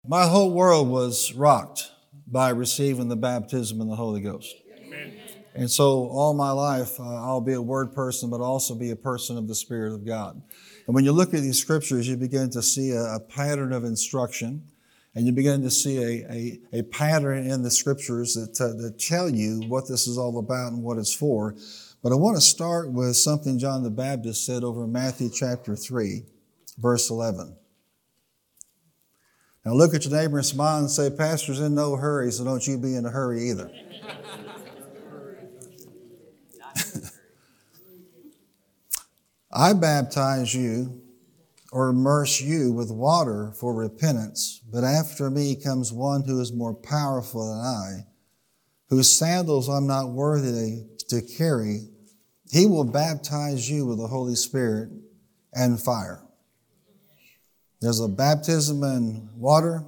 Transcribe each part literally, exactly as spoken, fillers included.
My whole world was rocked by receiving the baptism in the Holy Ghost. Amen. And so all my life, uh, I'll be a word person, but also be a person of the Spirit of God. And when you look at these scriptures, you begin to see a, a pattern of instruction, and you begin to see a, a, a pattern in the scriptures that, uh, that tell you what this is all about and what it's for. But I want to start with something John the Baptist said over in Matthew chapter three, verse eleven. Now look at your neighbor and smile and say, Pastor's in no hurry, so don't you be in a hurry either. I baptize you or immerse you with water for repentance, but after me comes one who is more powerful than I, whose sandals I'm not worthy to carry. He will baptize you with the Holy Spirit and fire. There's a baptism in water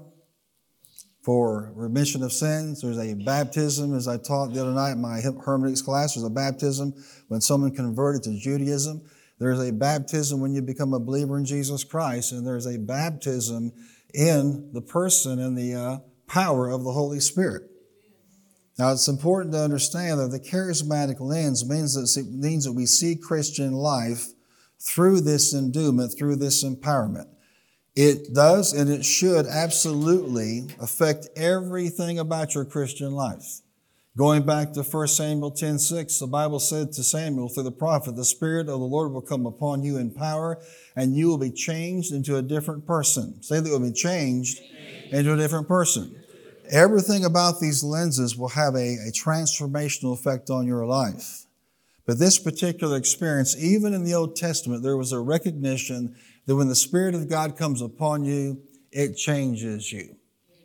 for remission of sins. There's a baptism, as I taught the other night in my hermeneutics class, there's a baptism when someone converted to Judaism. There's a baptism when you become a believer in Jesus Christ, and there's a baptism in the person and the uh, power of the Holy Spirit. Now, it's important to understand that the charismatic lens means that, it means that we see Christian life through this endowment, through this empowerment. It does and it should absolutely affect everything about your Christian life. Going back to First Samuel ten six, the Bible said to Samuel through the prophet, the Spirit of the Lord will come upon you in power, and you will be changed into a different person. Say that you will be changed into a different person. Everything about these lenses will have a, a transformational effect on your life. But this particular experience, even in the Old Testament, there was a recognition that when the Spirit of God comes upon you, it changes you.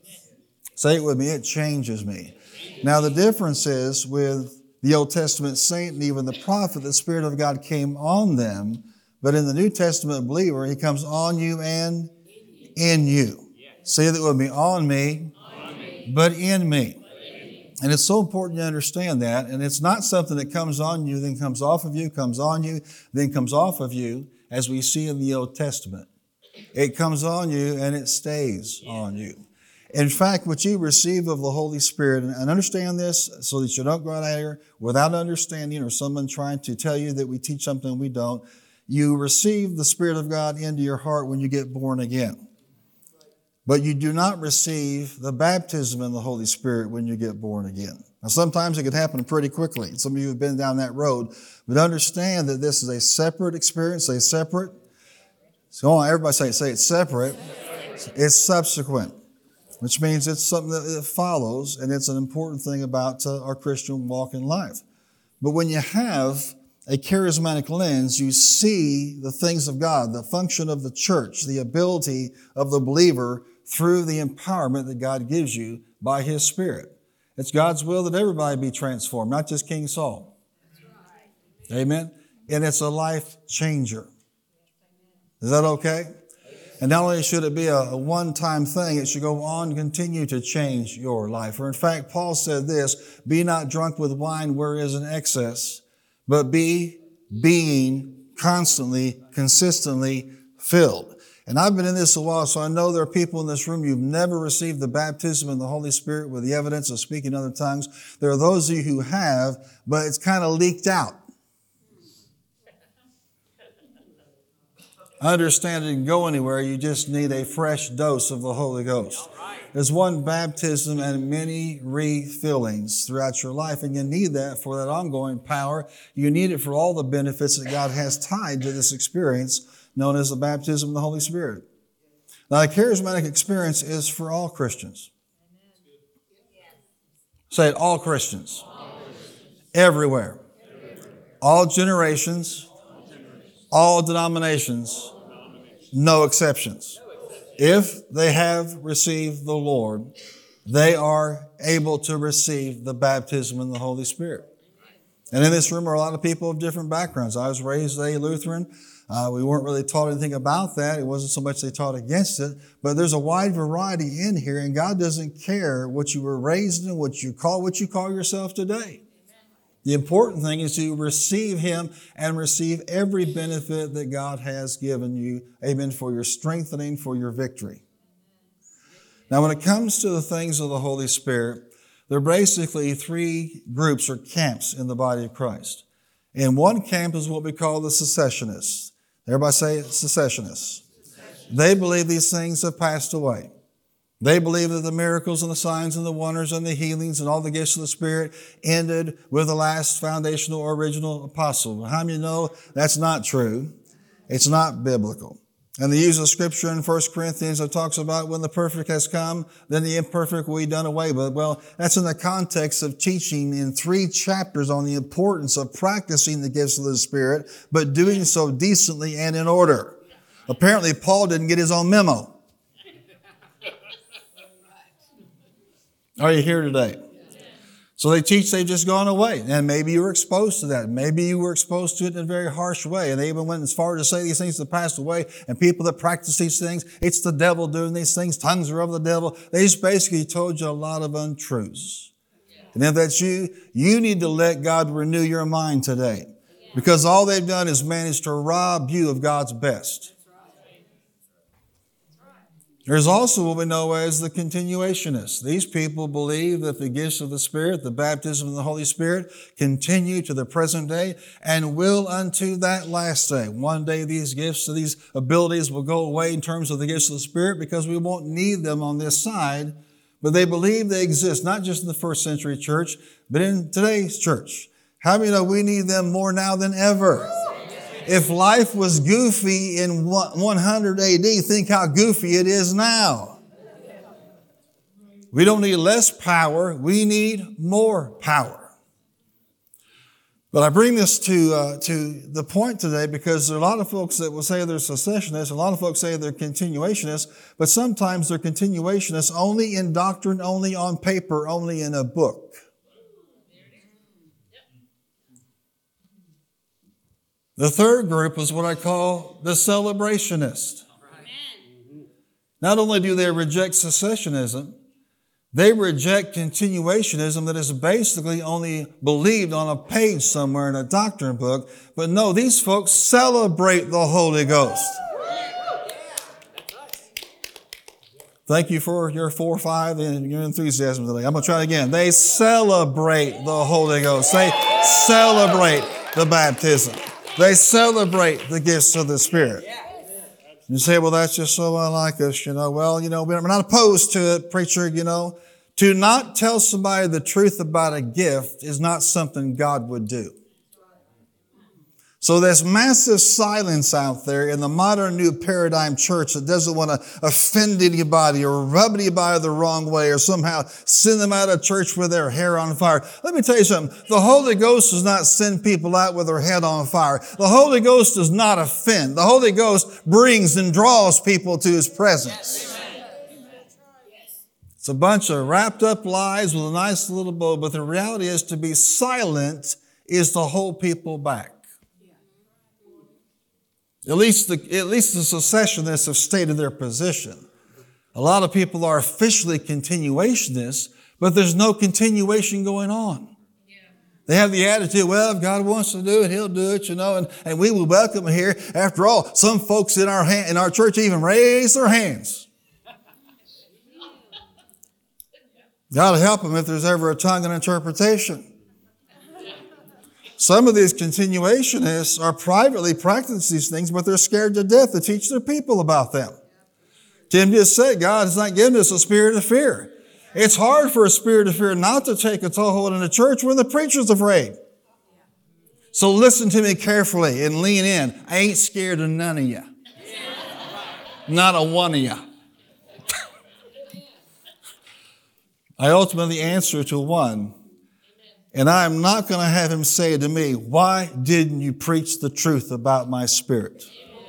Say it with me, it changes me. Now the difference is with the Old Testament saint and even the prophet, the Spirit of God came on them, but in the New Testament believer, He comes on you and in you. Say that with me, on me, but in me. And it's so important to understand that, and it's not something that comes on you, then comes off of you, comes on you, then comes off of you, as we see in the Old Testament. It comes on you and it stays on you. In fact, what you receive of the Holy Spirit, and understand this so that you don't go out here without understanding or someone trying to tell you that we teach something we don't, you receive the Spirit of God into your heart when you get born again. But you do not receive the baptism in the Holy Spirit when you get born again. Now, sometimes it could happen pretty quickly. Some of you have been down that road. But understand that this is a separate experience, a separate. So on, everybody say, say it's separate. It's subsequent, which means it's something that follows, and it's an important thing about uh, our Christian walk in life. But when you have a charismatic lens, you see the things of God, the function of the church, the ability of the believer through the empowerment that God gives you by His Spirit. It's God's will that everybody be transformed, not just King Saul. Amen? And it's a life changer. Is that okay? And not only should it be a, a one-time thing, it should go on and continue to change your life. Or in fact, Paul said this, be not drunk with wine where is an excess, but be being constantly, consistently filled. And I've been in this a while, so I know there are people in this room, you've never received the baptism in the Holy Spirit with the evidence of speaking other tongues. There are those of you who have, but it's kind of leaked out. Understand it can go anywhere. You just need a fresh dose of the Holy Ghost. There's one baptism and many refillings throughout your life, and you need that for that ongoing power. You need it for all the benefits that God has tied to this experience known as the baptism of the Holy Spirit. Now, the charismatic experience is for all Christians. Say it, all Christians. Everywhere. All generations. All denominations. No exceptions. If they have received the Lord, they are able to receive the baptism in the Holy Spirit. And in this room are a lot of people of different backgrounds. I was raised a Lutheran. Uh, we weren't really taught anything about that. It wasn't so much they taught against it, but there's a wide variety in here, and God doesn't care what you were raised in, what you call, what you call yourself today. The important thing is to receive Him and receive every benefit that God has given you. Amen. For your strengthening, for your victory. Now, when it comes to the things of the Holy Spirit, there are basically three groups or camps in the body of Christ. And one camp is what we call the cessationists. Everybody say cessationists. They believe these things have passed away. They believe that the miracles and the signs and the wonders and the healings and all the gifts of the Spirit ended with the last foundational or original apostle. How many know that's not true? It's not biblical. And they use the scripture in First Corinthians that talks about when the perfect has come, then the imperfect will be done away with. Well, that's in the context of teaching in three chapters on the importance of practicing the gifts of the Spirit, but doing so decently and in order. Apparently, Paul didn't get his own memo. Are you here today? So they teach they've just gone away. And maybe you were exposed to that. Maybe you were exposed to it in a very harsh way. And they even went as far as to say these things have passed away. And people that practice these things, it's the devil doing these things. Tongues are of the devil. They just basically told you a lot of untruths. And if that's you, you need to let God renew your mind today. Because all they've done is managed to rob you of God's best. There's also what we know as the continuationists. These people believe that the gifts of the Spirit, the baptism of the Holy Spirit, continue to the present day and will unto that last day. One day these gifts, these abilities will go away in terms of the gifts of the Spirit because we won't need them on this side. But they believe they exist, not just in the first century church, but in today's church. How many know we need them more now than ever? If life was goofy in one hundred A D, think how goofy it is now. We don't need less power. We need more power. But I bring this to uh, to the point today because there are a lot of folks that will say they're cessationists. A lot of folks say they're continuationists. But sometimes they're continuationists only in doctrine, only on paper, only in a book. The third group is what I call the celebrationist. Not only do they reject cessationism, they reject continuationism that is basically only believed on a page somewhere in a doctrine book. But no, these folks celebrate the Holy Ghost. Thank you for your four or five and your enthusiasm today. I'm going to try it again. They celebrate the Holy Ghost. They celebrate the baptism. They celebrate the gifts of the Spirit. You say, well, that's just so unlike us, you know. Well, you know, we're not opposed to it, preacher, you know. To not tell somebody the truth about a gift is not something God would do. So there's massive silence out there in the modern new paradigm church that doesn't want to offend anybody or rub anybody the wrong way or somehow send them out of church with their hair on fire. Let me tell you something. The Holy Ghost does not send people out with their head on fire. The Holy Ghost does not offend. The Holy Ghost brings and draws people to His presence. It's a bunch of wrapped up lies with a nice little bow, but the reality is to be silent is to hold people back. At least the, at least the cessationists have stated their position. A lot of people are officially continuationists, but there's no continuation going on. Yeah. They have the attitude, well, if God wants to do it, He'll do it, you know, and, and we will welcome Him here. After all, some folks in our hand, in our church even raise their hands. God will help them if there's ever a tongue and interpretation. Some of these continuationists are privately practicing these things, but they're scared to death to teach their people about them. Tim just said, God has not given us a spirit of fear. It's hard for a spirit of fear not to take a toehold in the church when the preacher's afraid. So listen to me carefully and lean in. I ain't scared of none of you. Not a one of you. I ultimately answer to one. And I'm not going to have him say to me, why didn't you preach the truth about my spirit?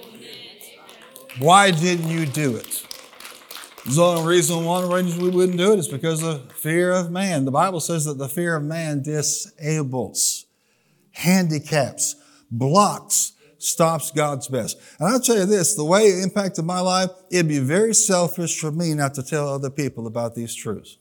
Why didn't you do it? The only reason, one reason we wouldn't do it is because of fear of man. The Bible says that the fear of man disables, handicaps, blocks, stops God's best. And I'll tell you this, the way it impacted my life, it'd be very selfish for me not to tell other people about these truths.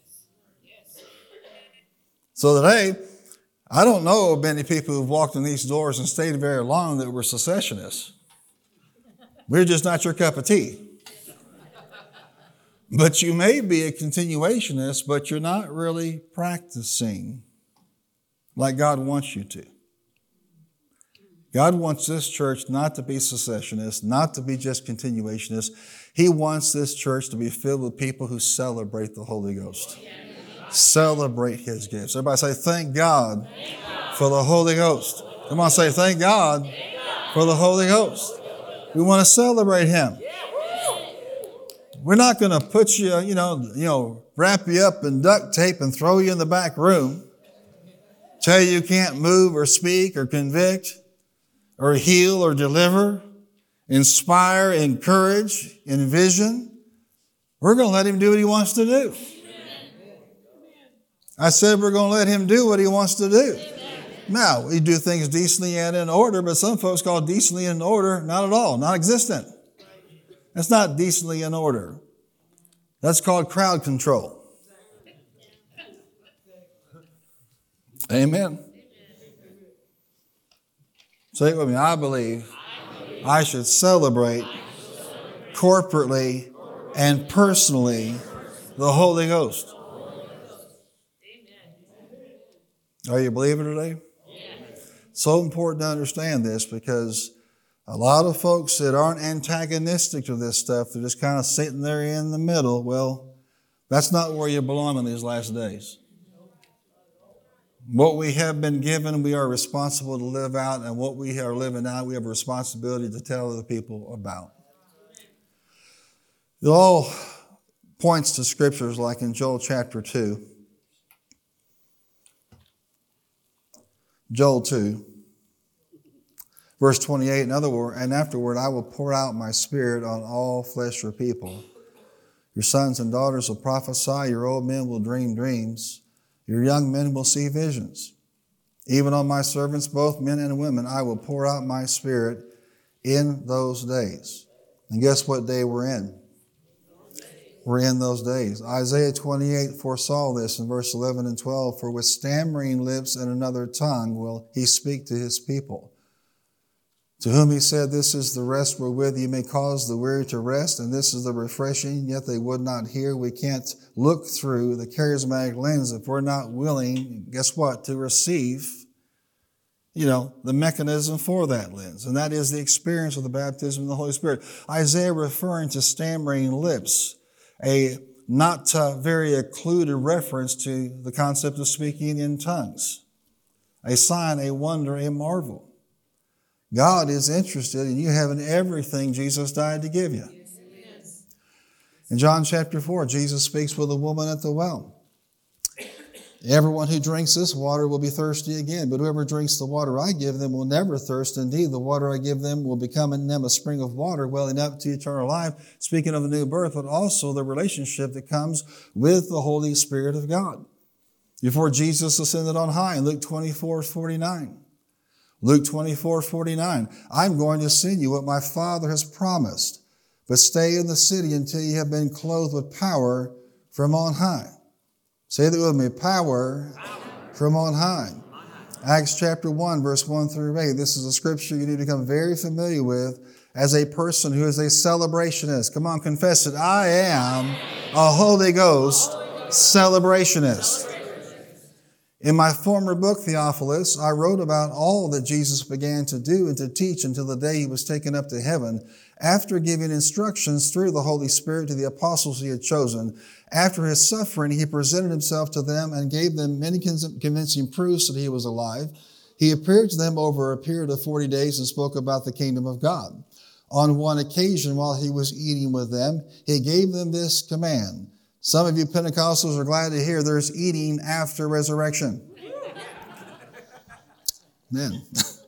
So today, I don't know of many people who've walked in these doors and stayed very long that were cessationists. We're just not your cup of tea. But you may be a continuationist, but you're not really practicing like God wants you to. God wants this church not to be secessionist, not to be just continuationist. He wants this church to be filled with people who celebrate the Holy Ghost. Celebrate His gifts. Everybody say, thank God for the Holy Ghost. Come on, say, thank God for the Holy Ghost. We want to celebrate Him. We're not going to put you, you know, you know, wrap you up in duct tape and throw you in the back room, tell you you can't move or speak or convict or heal or deliver, inspire, encourage, envision. We're going to let Him do what He wants to do. I said we're going to let Him do what He wants to do. Now, we do things decently and in order, but some folks call decently in order not at all, non-existent. That's not decently in order. That's called crowd control. Amen. Say it with me. I believe I should celebrate corporately and personally the Holy Ghost. Are you a believer today? So important to understand this, because a lot of folks that aren't antagonistic to this stuff, they're just kind of sitting there in the middle. Well, that's not where you belong in these last days. What we have been given, we are responsible to live out, and what we are living out, we have a responsibility to tell other people about. It all points to scriptures like in Joel chapter two. Joel two, verse twenty-eight, in other words, and afterward I will pour out my spirit on all flesh or people. Your sons and daughters will prophesy, your old men will dream dreams, your young men will see visions. Even on my servants, both men and women, I will pour out my spirit in those days. And guess what day we're in? We're in those days. Isaiah twenty-eight foresaw this in verse eleven and twelve. For with stammering lips and another tongue will He speak to His people. To whom He said, this is the rest wherewith you may cause the weary to rest, and this is the refreshing, yet they would not hear. We can't look through the charismatic lens if we're not willing, guess what, to receive, you know, the mechanism for that lens. And that is the experience of the baptism of the Holy Spirit. Isaiah referring to stammering lips, a not uh, very occluded reference to the concept of speaking in tongues. A sign, a wonder, a marvel. God is interested in you having everything Jesus died to give you. Yes. In John chapter four, Jesus speaks with a woman at the well. Everyone who drinks this water will be thirsty again, but whoever drinks the water I give them will never thirst. Indeed, the water I give them will become in them a spring of water welling up to eternal life. Speaking of the new birth, but also the relationship that comes with the Holy Spirit of God. Before Jesus ascended on high in Luke twenty-four forty-nine. Luke twenty-four forty-nine. I'm going to send you what my Father has promised, but stay in the city until you have been clothed with power from on high. Say that with me, power, power. From on high. on high. Acts chapter one, verse one through eight. This is a scripture you need to become very familiar with as a person who is a celebrationist. Come on, confess it. I am a Holy Ghost celebrationist. In my former book, Theophilus, I wrote about all that Jesus began to do and to teach until the day He was taken up to heaven, after giving instructions through the Holy Spirit to the apostles He had chosen. After His suffering, He presented Himself to them and gave them many convincing proofs that He was alive. He appeared to them over a period of forty days and spoke about the kingdom of God. On one occasion, while He was eating with them, He gave them this command. Some of you Pentecostals are glad to hear there's eating after resurrection. Amen.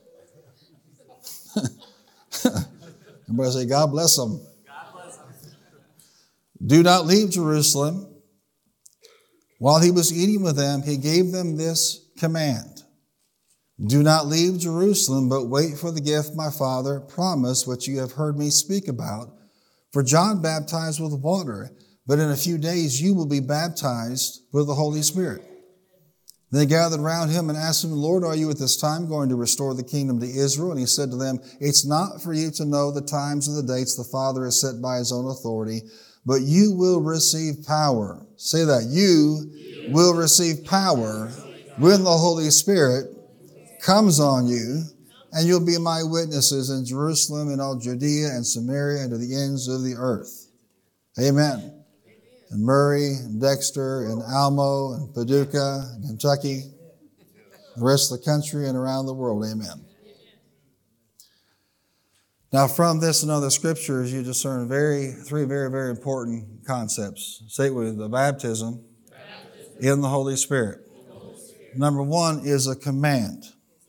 Everybody say, God bless them. God bless them. Do not leave Jerusalem. While He was eating with them, He gave them this command. Do not leave Jerusalem, but wait for the gift my Father promised, which you have heard me speak about. For John baptized with water, but in a few days you will be baptized with the Holy Spirit. They gathered around Him and asked Him, Lord, are you at this time going to restore the kingdom to Israel? And He said to them, it's not for you to know the times and the dates the Father has set by His own authority, but you will receive power. Say that. You will receive power when the Holy Spirit comes on you, and you'll be my witnesses in Jerusalem and all Judea and Samaria and to the ends of the earth. Amen. And Murray and Dexter and Almo and Paducah and Kentucky, the rest of the country and around the world. Amen. Now, from this and other scriptures, you discern very three very, very important concepts. Say it with the baptism, baptism. In the Holy Spirit. The Holy Spirit. Number one is a command.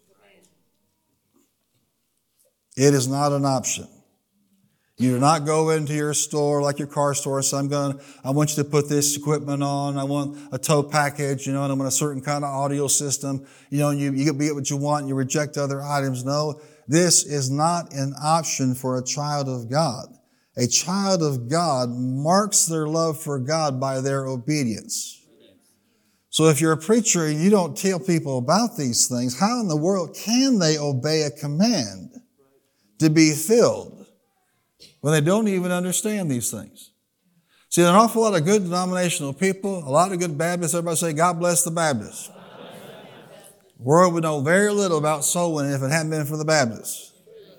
It is not an option. You do not go into your store like your car store and say, I'm going to, I want you to put this equipment on. I want a tow package, you know, and I want a certain kind of audio system. You know, and you, you get what you want and you reject other items. No, this is not an option for a child of God. A child of God marks their love for God by their obedience. So if you're a preacher and you don't tell people about these things, how in the world can they obey a command to be filled when they don't even understand these things? See, there are an awful lot of good denominational people, a lot of good Baptists. Everybody say, God bless the Baptists. The world would know very little about soul winning if it hadn't been for the Baptists.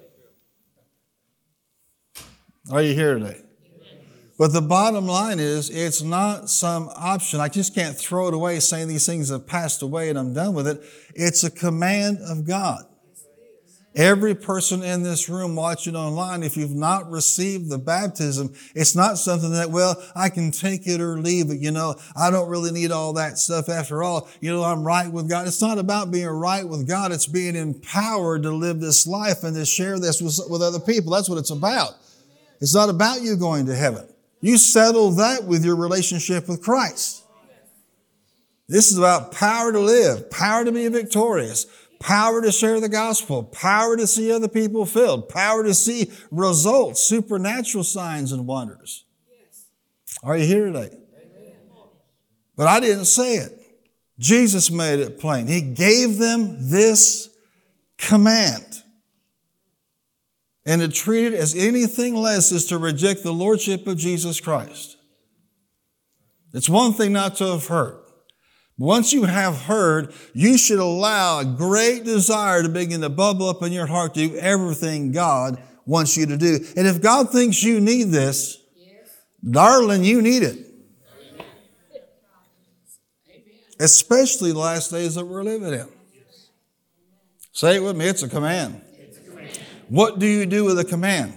Are you here today? But the bottom line is, it's not some option. I just can't throw it away saying these things have passed away and I'm done with it. It's a command of God. Every person in this room watching online, if you've not received the baptism, it's not something that, well, I can take it or leave it. You know, I don't really need all that stuff after all. You know, I'm right with God. It's not about being right with God. It's being empowered to live this life and to share this with, with other people. That's what it's about. It's not about you going to heaven. You settle that with your relationship with Christ. This is about power to live, power to be victorious, power to share the gospel, power to see other people filled, power to see results, supernatural signs and wonders. Yes. Are you here today? Amen. But I didn't say it. Jesus made it plain. He gave them this command. And to treat it as anything less is to reject the lordship of Jesus Christ. It's one thing not to have heard. Once you have heard, you should allow a great desire to begin to bubble up in your heart to do everything God wants you to do. And if God thinks you need this, yes, darling, you need it. Amen. Especially the last days that we're living in. Say it with me, it's a command. It's a command. What do you do with a command?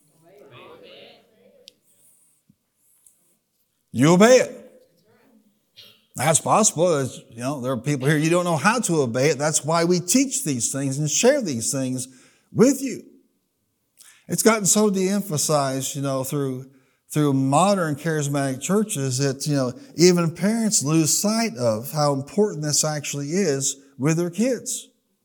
You obey it. That's possible. As, you know, there are people here, you don't know how to obey it. That's why we teach these things and share these things with you. It's gotten so de-emphasized, you know, through, through modern charismatic churches that, you know, even parents lose sight of how important this actually is with their kids.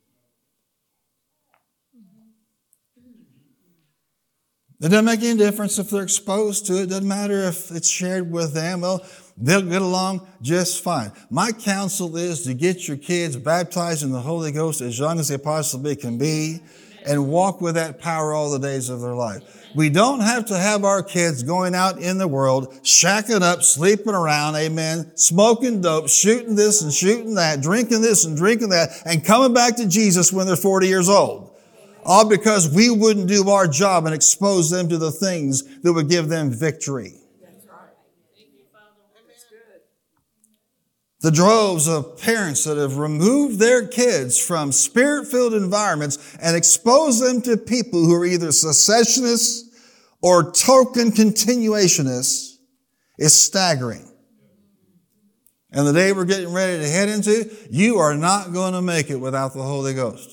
It doesn't make any difference if they're exposed to it. It doesn't matter if it's shared with them. Well, they'll get along just fine. My counsel is to get your kids baptized in the Holy Ghost as young as they possibly can be and walk with that power all the days of their life. We don't have to have our kids going out in the world, shacking up, sleeping around, amen, smoking dope, shooting this and shooting that, drinking this and drinking that, and coming back to Jesus when they're forty years old. All because we wouldn't do our job and expose them to the things that would give them victory. That's right. Thank you, Father. That's good. The droves of parents that have removed their kids from spirit-filled environments and exposed them to people who are either cessationists or token continuationists is staggering. And the day we're getting ready to head into, you are not going to make it without the Holy Ghost.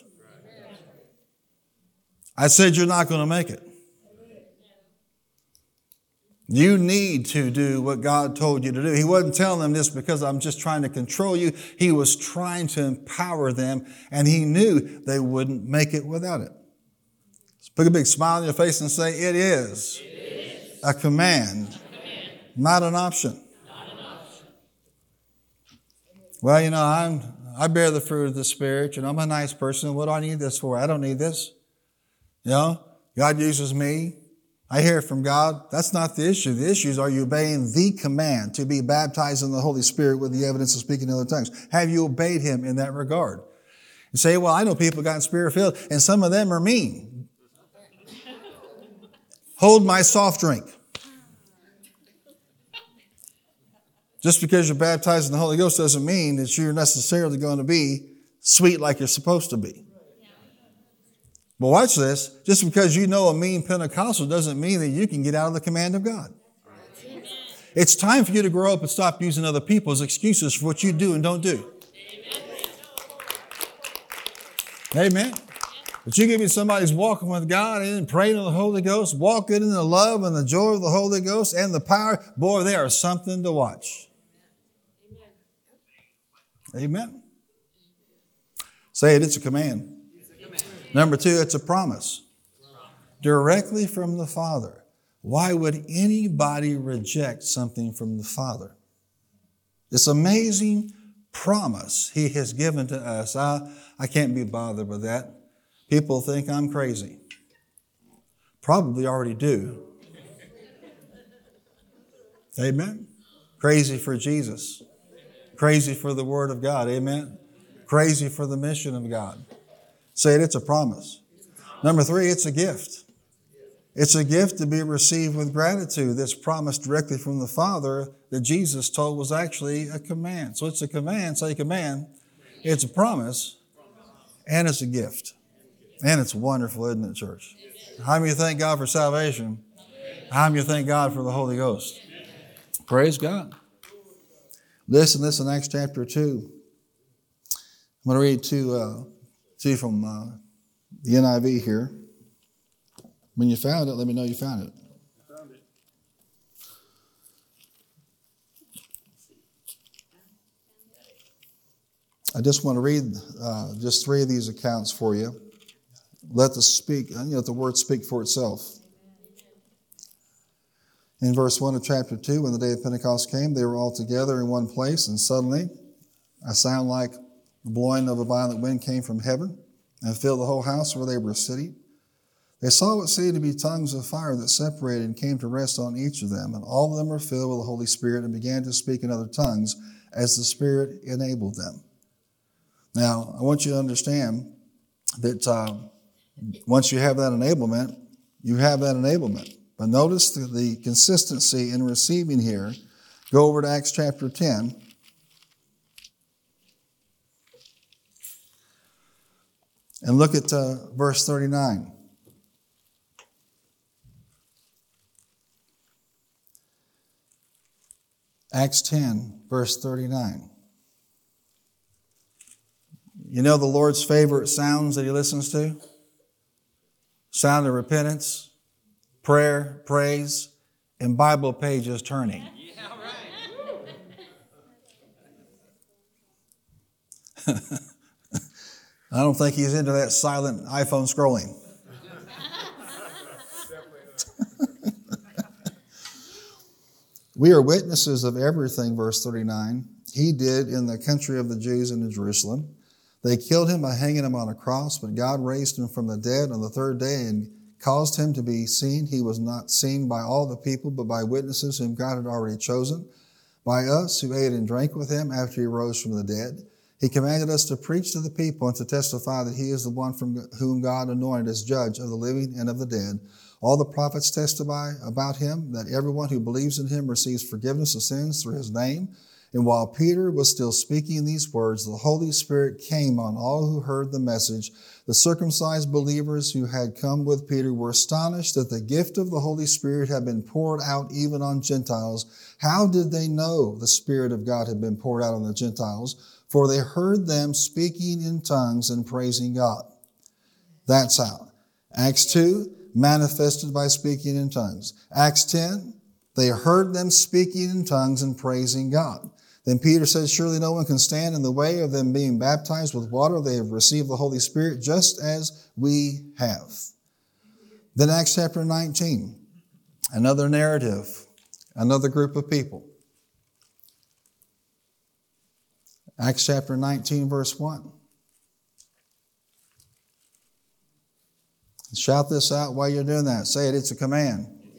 I said you're not going to make it. You need to do what God told you to do. He wasn't telling them this because I'm just trying to control you. He was trying to empower them, and He knew they wouldn't make it without it. So put a big smile on your face and say, it is, it is. A command, a command. Not an option. Not an option. Well, you know, I'm, I bear the fruit of the Spirit. You know, I'm a nice person. What do I need this for? I don't need this. You know, God uses me. I hear it from God. That's not the issue. The issue is, are you obeying the command to be baptized in the Holy Spirit with the evidence of speaking in other tongues? Have you obeyed him in that regard? You say, well, I know people got spirit-filled, and some of them are mean. Hold my soft drink. Just because you're baptized in the Holy Ghost doesn't mean that you're necessarily going to be sweet like you're supposed to be. But watch this. Just because you know a mean Pentecostal doesn't mean that you can get out of the command of God. Amen. It's time for you to grow up and stop using other people's excuses for what you do and don't do. Amen. Amen. But you give me somebody who's walking with God and praying in the Holy Ghost, walking in the love and the joy of the Holy Ghost and the power. Boy, they are something to watch. Amen. Amen. Say it, it's a command. Number two, it's a promise. Directly from the Father. Why would anybody reject something from the Father? This amazing promise he has given to us. I, I can't be bothered with that. People think I'm crazy. Probably already do. Amen. Crazy for Jesus. Crazy for the Word of God. Amen. Crazy for the mission of God. Say it, it's a promise. Number three, it's a gift. It's a gift to be received with gratitude that's promised directly from the Father that Jesus told was actually a command. So it's a command, say command. It's a promise, and it's a gift. And it's wonderful, isn't it, church? How many of you thank God for salvation? How many of you thank God for the Holy Ghost? Praise God. Listen, listen, Acts chapter two. I'm going to read two... Uh, See from uh, the N I V here. When you found it, let me know you found it. I found it. I just want to read uh, just three of these accounts for you. Let the speak, you know, let the word speak for itself. In verse one of chapter two, when the day of Pentecost came, they were all together in one place, and suddenly a sound like the blowing of a violent wind came from heaven and filled the whole house where they were sitting. They saw what seemed to be tongues of fire that separated and came to rest on each of them. And all of them were filled with the Holy Spirit and began to speak in other tongues as the Spirit enabled them. Now, I want you to understand that uh, once you have that enablement, you have that enablement. But notice the, the consistency in receiving here. Go over to Acts chapter ten. And look at uh, verse thirty-nine. Acts ten, verse thirty-nine. You know the Lord's favorite sounds that he listens to? Sound of repentance, prayer, praise, and Bible pages turning. Yeah, right. I don't think he's into that silent iPhone scrolling. We are witnesses of everything, verse thirty-nine, he did in the country of the Jews and in Jerusalem. They killed him by hanging him on a cross, but God raised him from the dead on the third day and caused him to be seen. He was not seen by all the people, but by witnesses whom God had already chosen, by us who ate and drank with him after he rose from the dead. He commanded us to preach to the people and to testify that he is the one from whom God anointed as judge of the living and of the dead. All the prophets testify about him, that everyone who believes in him receives forgiveness of sins through his name. And while Peter was still speaking these words, the Holy Spirit came on all who heard the message. The circumcised believers who had come with Peter were astonished that the gift of the Holy Spirit had been poured out even on Gentiles. How did they know the Spirit of God had been poured out on the Gentiles? For they heard them speaking in tongues and praising God. That's how. Acts two, manifested by speaking in tongues. Acts ten, they heard them speaking in tongues and praising God. Then Peter says, surely no one can stand in the way of them being baptized with water. They have received the Holy Spirit just as we have. Then Acts chapter nineteen, another narrative, another group of people. Acts chapter nineteen, verse one. Shout this out while you're doing that. Say it, it's a command.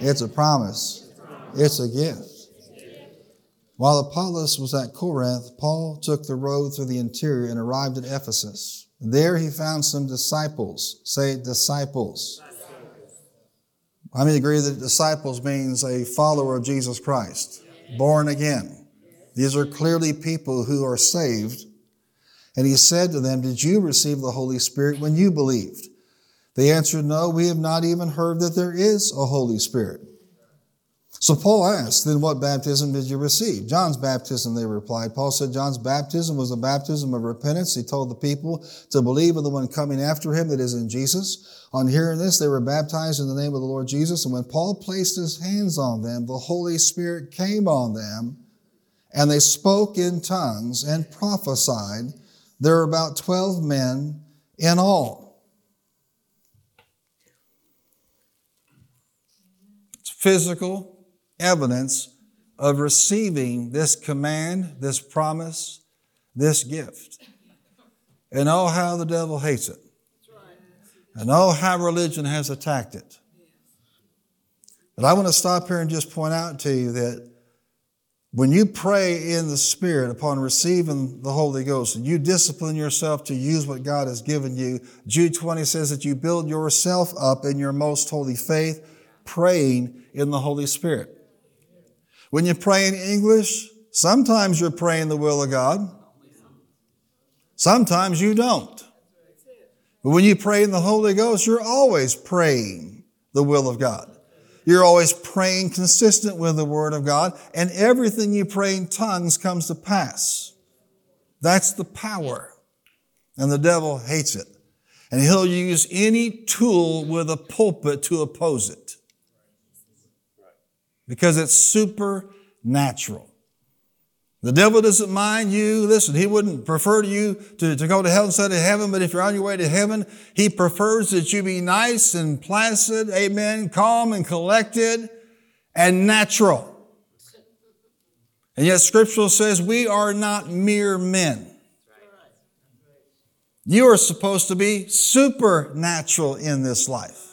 It's a promise. It's a gift. While Apollos was at Corinth, Paul took the road through the interior and arrived at Ephesus. There he found some disciples. Say disciples. How many agree that disciples means a follower of Jesus Christ? Born again. These are clearly people who are saved. And he said to them, did you receive the Holy Spirit when you believed? They answered, no, we have not even heard that there is a Holy Spirit. So Paul asked, then what baptism did you receive? John's baptism, they replied. Paul said John's baptism was a baptism of repentance. He told the people to believe in the one coming after him, that is in Jesus. On hearing this, they were baptized in the name of the Lord Jesus. And when Paul placed his hands on them, the Holy Spirit came on them, and they spoke in tongues and prophesied. There were about twelve men in all. It's physical evidence of receiving this command, this promise, this gift. And oh, how the devil hates it. And oh, how religion has attacked it. But I want to stop here and just point out to you that when you pray in the Spirit upon receiving the Holy Ghost and you discipline yourself to use what God has given you, Jude twenty says that you build yourself up in your most holy faith, praying in the Holy Spirit. When you pray in English, sometimes you're praying the will of God. Sometimes you don't. But when you pray in the Holy Ghost, you're always praying the will of God. You're always praying consistent with the Word of God, and everything you pray in tongues comes to pass. That's the power. And the devil hates it. And he'll use any tool with a pulpit to oppose it. Because it's supernatural. The devil doesn't mind you. Listen, he wouldn't prefer you to, to go to hell instead of heaven, but if you're on your way to heaven, he prefers that you be nice and placid, amen, calm and collected and natural. And yet Scripture says we are not mere men. You are supposed to be supernatural in this life.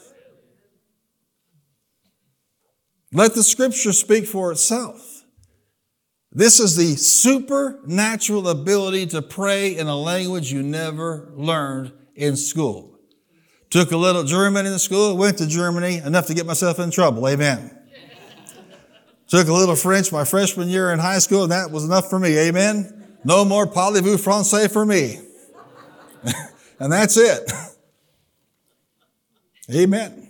Let the Scripture speak for itself. This is the supernatural ability to pray in a language you never learned in school. Took a little German in school, went to Germany, enough to get myself in trouble. Amen. Took a little French my freshman year in high school, and that was enough for me. Amen. No more parlez-vous français for me. And that's it. Amen.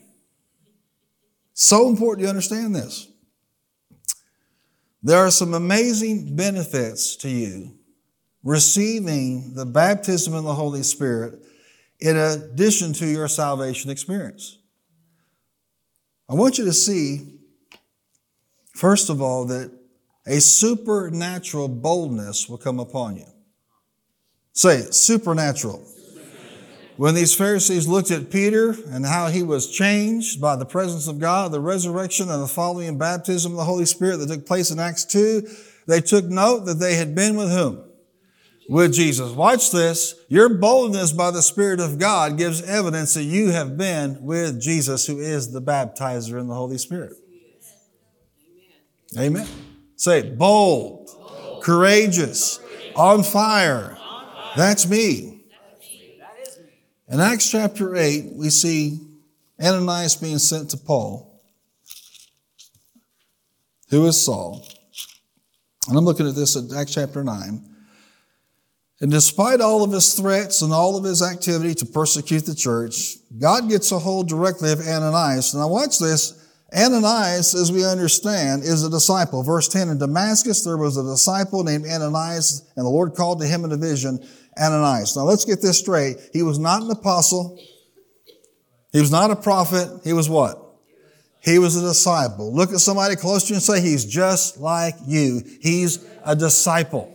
So important you understand this. There are some amazing benefits to you receiving the baptism in the Holy Spirit in addition to your salvation experience. I want you to see, first of all, that a supernatural boldness will come upon you. Say it, supernatural. When these Pharisees looked at Peter and how he was changed by the presence of God, the resurrection and the following baptism of the Holy Spirit that took place in Acts two, they took note that they had been with whom? With Jesus. Watch this. Your boldness by the Spirit of God gives evidence that you have been with Jesus, who is the baptizer in the Holy Spirit. Amen. Amen. Say it, bold, bold. Courageous, courageous. On fire. On fire. That's me. In Acts chapter eight, we see Ananias being sent to Paul, who is Saul. And I'm looking at this at Acts chapter nine. And despite all of his threats and all of his activity to persecute the church, God gets a hold directly of Ananias. Now watch this. Ananias, as we understand, is a disciple. Verse ten, in Damascus there was a disciple named Ananias, and the Lord called to him in a vision, Ananias. Now let's get this straight. He was not an apostle. He was not a prophet. He was what? He was a disciple. Look at somebody close to you and say, he's just like you. He's a disciple.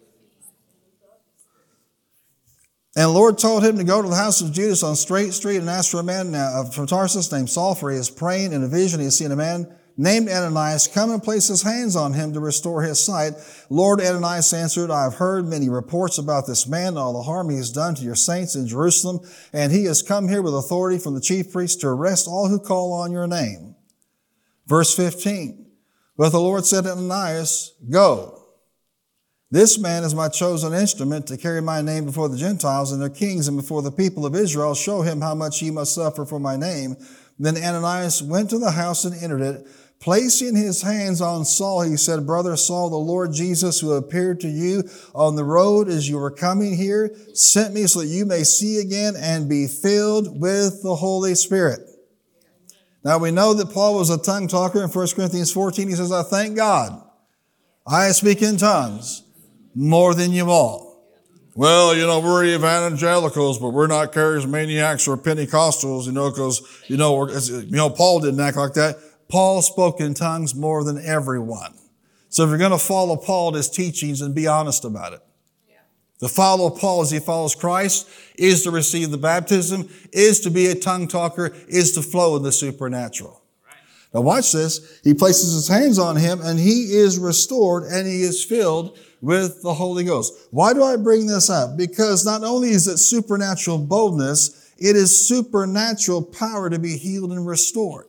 And the Lord told him to go to the house of Judas on Straight Street and ask for a man from Tarsus named Saul, for he is praying. In a vision he has seen a man named Ananias come and place his hands on him to restore his sight. Lord, Ananias answered, I have heard many reports about this man and all the harm he has done to your saints in Jerusalem, and he has come here with authority from the chief priests to arrest all who call on your name. Verse fifteen, but the Lord said to Ananias, go. This man is my chosen instrument to carry my name before the Gentiles and their kings and before the people of Israel. Show him how much he must suffer for my name. Then Ananias went to the house and entered it. Placing his hands on Saul, he said, Brother Saul, the Lord Jesus, who appeared to you on the road as you were coming here, sent me so that you may see again and be filled with the Holy Spirit. Now we know that Paul was a tongue talker. In First Corinthians fourteen, he says, I thank God I speak in tongues more than you all. Well, you know, we're evangelicals, but we're not charismaniacs or Pentecostals, you know, because, you know, we're, you know, Paul didn't act like that. Paul spoke in tongues more than everyone. So if you're going to follow Paul, his teachings, and be honest about it. Yeah. To follow Paul as he follows Christ is to receive the baptism, is to be a tongue talker, is to flow in the supernatural. Right. Now watch this. He places his hands on him and he is restored and he is filled with the Holy Ghost. Why do I bring this up? Because not only is it supernatural boldness, it is supernatural power to be healed and restored.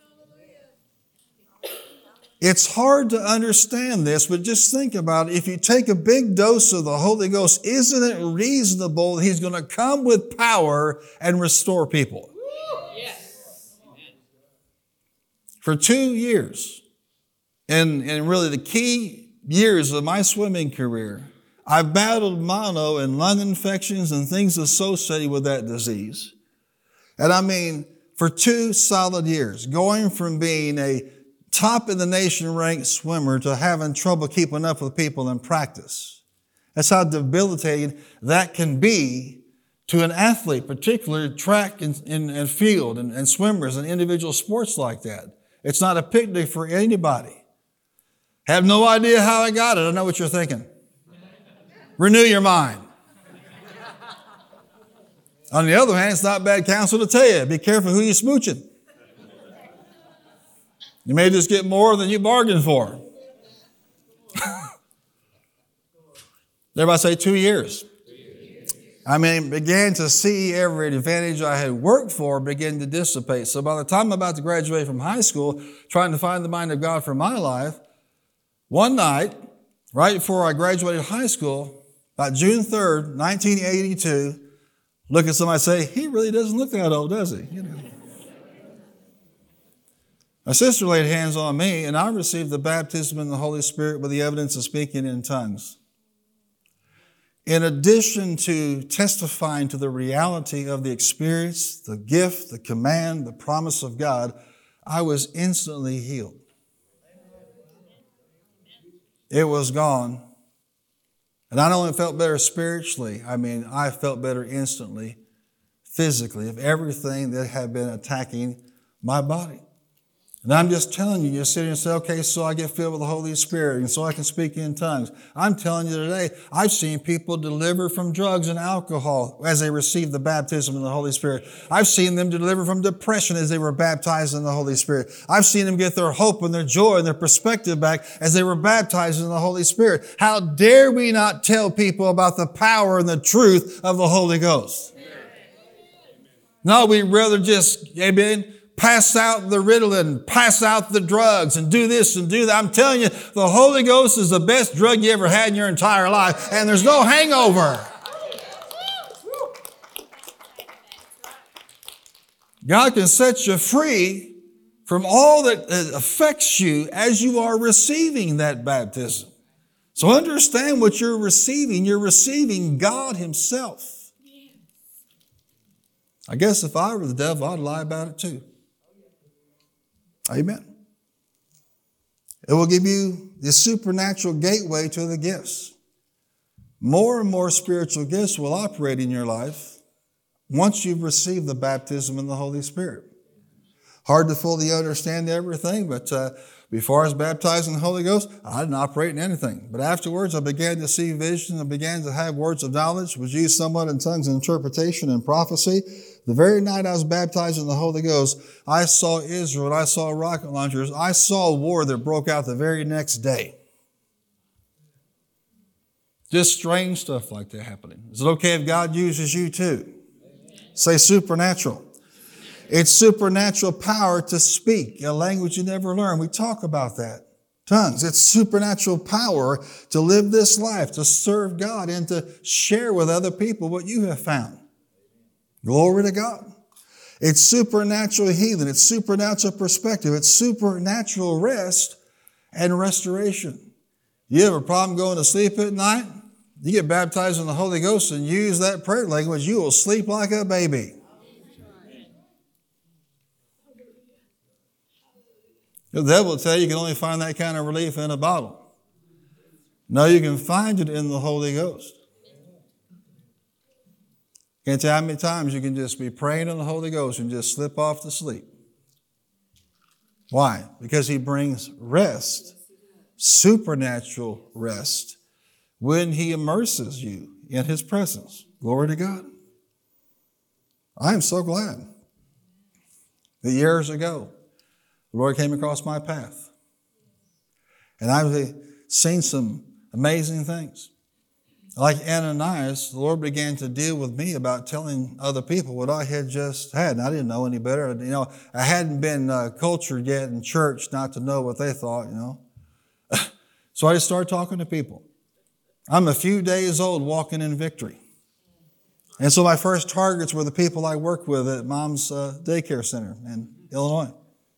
It's hard to understand this, but just think about it. If you take a big dose of the Holy Ghost, isn't it reasonable that he's going to come with power and restore people? Yes. For two years, and, and really the key years of my swimming career, I battled mono and lung infections and things associated with that disease. And I mean, for two solid years, going from being a top in the nation ranked swimmer to having trouble keeping up with people in practice. That's how debilitating that can be to an athlete, particularly track and, and, and field and, and swimmers and individual sports like that. It's not a picnic for anybody. Have no idea how I got it. I know what you're thinking. Renew your mind. On the other hand, it's not bad counsel to tell you. Be careful who you're smooching. You may just get more than you bargained for. Everybody say two years. I mean, began to see every advantage I had worked for begin to dissipate. So by the time I'm about to graduate from high school, trying to find the mind of God for my life, one night, right before I graduated high school, about June third, nineteen eighty-two, look at somebody and say, he really doesn't look that old, does he? You know. My sister laid hands on me, and I received the baptism in the Holy Spirit with the evidence of speaking in tongues. In addition to testifying to the reality of the experience, the gift, the command, the promise of God, I was instantly healed. It was gone. And I not only felt better spiritually, I mean, I felt better instantly, physically, of everything that had been attacking my body. And I'm just telling you, you're sitting and say, okay, so I get filled with the Holy Spirit and so I can speak in tongues. I'm telling you today, I've seen people deliver from drugs and alcohol as they received the baptism in the Holy Spirit. I've seen them deliver from depression as they were baptized in the Holy Spirit. I've seen them get their hope and their joy and their perspective back as they were baptized in the Holy Spirit. How dare we not tell people about the power and the truth of the Holy Ghost? No, we'd rather just, amen, pass out the Ritalin, pass out the drugs, and do this and do that. I'm telling you, the Holy Ghost is the best drug you ever had in your entire life, and there's no hangover. God can set you free from all that affects you as you are receiving that baptism. So understand what you're receiving. You're receiving God Himself. I guess if I were the devil, I'd lie about it too. Amen. It will give you the supernatural gateway to the gifts. More and more spiritual gifts will operate in your life once you've received the baptism in the Holy Spirit. Hard to fully understand everything, but uh, before I was baptized in the Holy Ghost, I didn't operate in anything. But afterwards, I began to see vision. I began to have words of knowledge, was used somewhat in tongues and interpretation and prophecy. The very night I was baptized in the Holy Ghost, I saw Israel, I saw rocket launchers. I saw a war that broke out the very next day. Just strange stuff like that happening. Is it okay if God uses you too? Say supernatural. It's supernatural power to speak a language you never learned. We talk about that. Tongues. It's supernatural power to live this life, to serve God, and to share with other people what you have found. Glory to God. It's supernatural healing. It's supernatural perspective. It's supernatural rest and restoration. You have a problem going to sleep at night? You get baptized in the Holy Ghost and use that prayer language, you will sleep like a baby. The devil will tell you you can only find that kind of relief in a bottle. No, you can find it in the Holy Ghost. Can't tell you how many times you can just be praying in the Holy Ghost and just slip off to sleep. Why? Because He brings rest, supernatural rest, when He immerses you in His presence. Glory to God. I am so glad that years ago, the Lord came across my path. And I've seen some amazing things. Like Ananias, the Lord began to deal with me about telling other people what I had just had. And I didn't know any better. You know, I hadn't been uh, cultured yet in church not to know what they thought, you know. So I just started talking to people. I'm a few days old walking in victory. And so my first targets were the people I worked with at Mom's uh, daycare center in Illinois.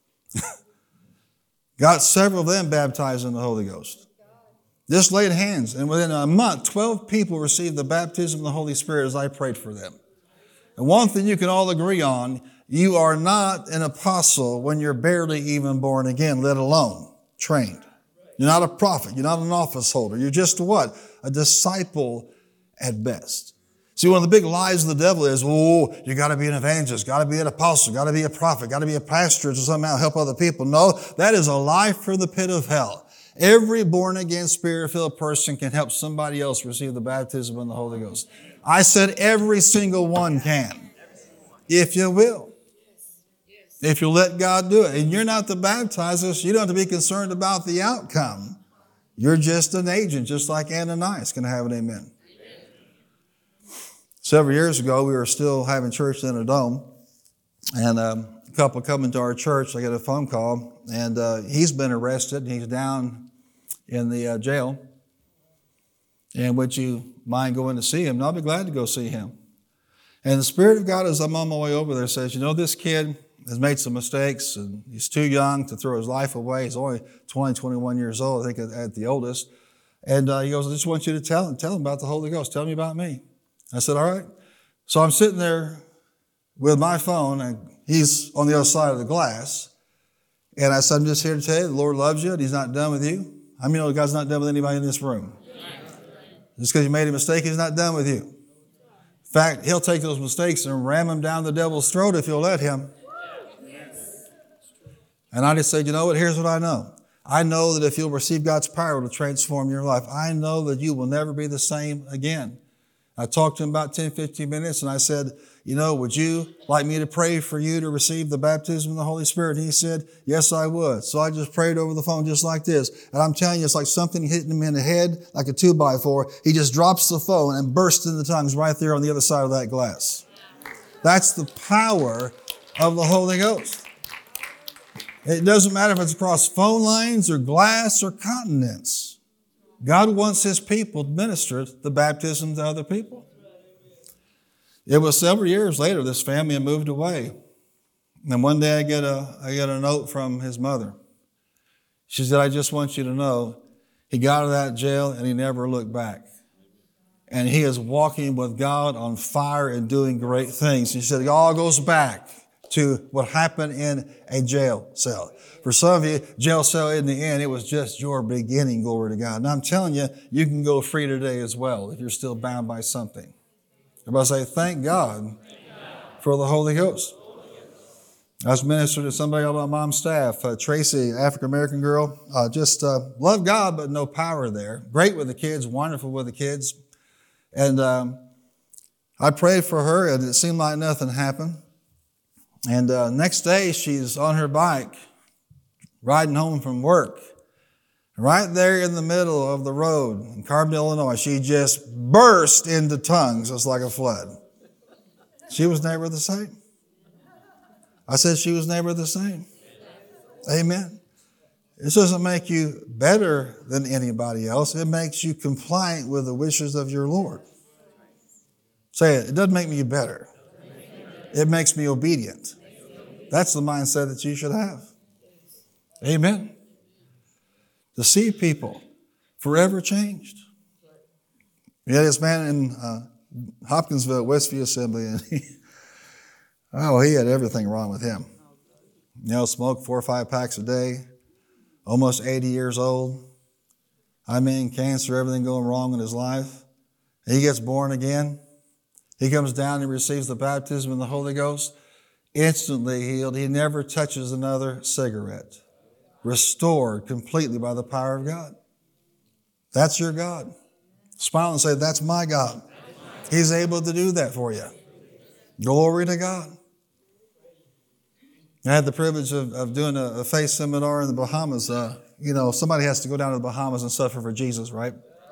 Got several of them baptized in the Holy Ghost. Just laid hands. And within a month, twelve people received the baptism of the Holy Spirit as I prayed for them. And one thing you can all agree on, you are not an apostle when you're barely even born again, let alone trained. You're not a prophet. You're not an office holder. You're just what? A disciple at best. See, one of the big lies of the devil is, oh, you got to be an evangelist, got to be an apostle, got to be a prophet, got to be a pastor to somehow help other people. No, that is a lie from the pit of hell. Every born-again, spirit-filled person can help somebody else receive the baptism in the Holy Ghost. I said every single one can, if you will. If you let God do it. And you're not the baptizer, so you don't have to be concerned about the outcome. You're just an agent, just like Ananias. Can I have an amen? Several years ago, we were still having church in a dome, and um, a couple coming to our church, I get a phone call, and uh, he's been arrested, and he's down in the uh, jail. And would you mind going to see him? And I'll be glad to go see him. And the Spirit of God, as I'm on my way over there, says, you know, this kid has made some mistakes, and he's too young to throw his life away. He's only twenty, twenty-one years old, I think, at, at the oldest. And uh, he goes, I just want you to tell him, tell him about the Holy Ghost. Tell me about me. I said, all right. So I'm sitting there with my phone, and he's on the other side of the glass. And I said, I'm just here to tell you, the Lord loves you, and He's not done with you. I mean, you know, God's not done with anybody in this room. Just because you made a mistake, He's not done with you. In fact, He'll take those mistakes and ram them down the devil's throat if you'll let Him. And I just said, you know what, here's what I know. I know that if you'll receive God's power to transform your life, I know that you will never be the same again. I talked to him about ten, fifteen minutes, and I said, you know, would you like me to pray for you to receive the baptism of the Holy Spirit? And he said, yes, I would. So I just prayed over the phone just like this. And I'm telling you, it's like something hitting him in the head, like a two by four. He just drops the phone and bursts into tongues right there on the other side of that glass. That's the power of the Holy Ghost. It doesn't matter if it's across phone lines or glass or continents. God wants His people to minister the baptism to other people. It was several years later, this family had moved away. And one day I get a, I get a note from his mother. She said, I just want you to know, he got out of that jail and he never looked back. And he is walking with God on fire and doing great things. She said, it all goes back to what happened in a jail cell. For some of you, jail cell in the end, it was just your beginning, glory to God. And I'm telling you, you can go free today as well if you're still bound by something. Everybody say, thank God for the Holy Ghost. I was ministering to somebody on my mom's staff, uh, Tracy, African-American girl, uh, just uh, loved God, but no power there. Great with the kids, wonderful with the kids. And um, I prayed for her, and it seemed like nothing happened. And uh, next day, she's on her bike, riding home from work. Right there in the middle of the road in Carbondale, Illinois, she just burst into tongues. It's like a flood. She was never the same. I said she was never the same. Amen. This doesn't make you better than anybody else. It makes you compliant with the wishes of your Lord. Say it. It doesn't make me better. It makes me obedient. That's the mindset that you should have. Amen. To see people forever changed. We had this man in uh, Hopkinsville, Westview Assembly, and he, oh, he had everything wrong with him. You know, smoked four or five packs a day, almost eighty years old. I mean, cancer, everything going wrong in his life. He gets born again. He comes down and receives the baptism in the Holy Ghost. Instantly healed. He never touches another cigarette. Restored completely by the power of God. That's your God. Smile and say, that's my God. He's able to do that for you. Glory to God. I had the privilege of, of doing a, a faith seminar in the Bahamas. Uh, you know, somebody has to go down to the Bahamas and suffer for Jesus, right?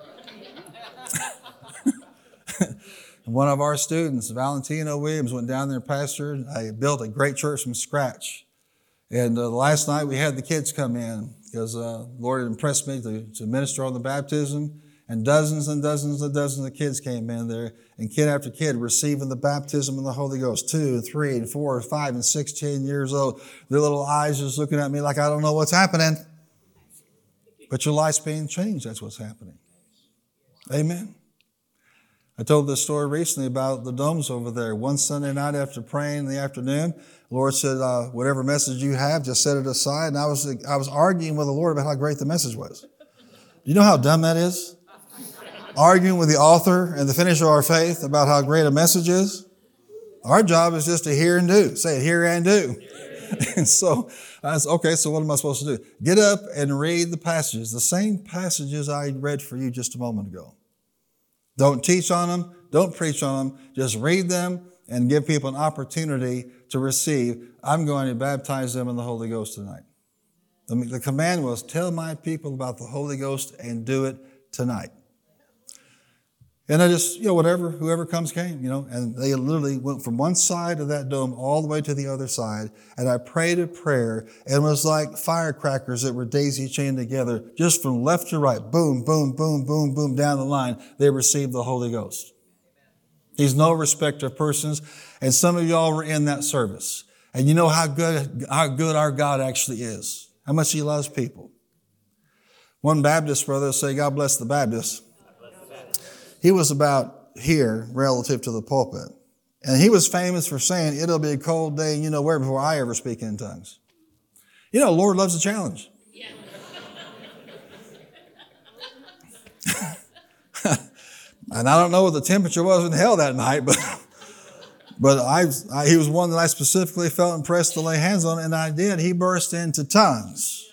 One of our students, Valentino Williams, went down there and pastored. I built a great church from scratch. And uh, last night we had the kids come in because uh, the Lord had impressed me to, to minister on the baptism. And dozens and dozens and dozens of kids came in there, and kid after kid receiving the baptism of the Holy Ghost, two and three and four and five and sixteen years old. Their little eyes just looking at me like, I don't know what's happening. But your life's being changed. That's what's happening. Amen. I told this story recently about the domes over there. One Sunday night after praying in the afternoon, the Lord said, uh, whatever message you have, just set it aside. And I was, I was arguing with the Lord about how great the message was. Do you know how dumb that is? Arguing with the author and the finisher of our faith about how great a message is. Our job is just to hear and do. Say it, hear and do. And so I said, okay, so what am I supposed to do? Get up and read the passages, the same passages I read for you just a moment ago. Don't teach on them. Don't preach on them. Just read them and give people an opportunity to receive. I'm going to baptize them in the Holy Ghost tonight. The, the command was, tell my people about the Holy Ghost and do it tonight. And I just, you know, whatever, whoever comes came, you know, and they literally went from one side of that dome all the way to the other side. And I prayed a prayer, and it was like firecrackers that were daisy chained together, just from left to right. Boom, boom, boom, boom, boom, down the line. They received the Holy Ghost. He's no respecter of persons. And some of y'all were in that service. And you know how good, how good our God actually is. How much He loves people. One Baptist brother say, God bless the Baptists. He was about here relative to the pulpit. And he was famous for saying, it'll be a cold day, and you know where, before I ever speak in tongues. You know, the Lord loves a challenge. Yeah. And I don't know what the temperature was in hell that night, but but I, I he was one that I specifically felt impressed to lay hands on, and I did. He burst into tongues.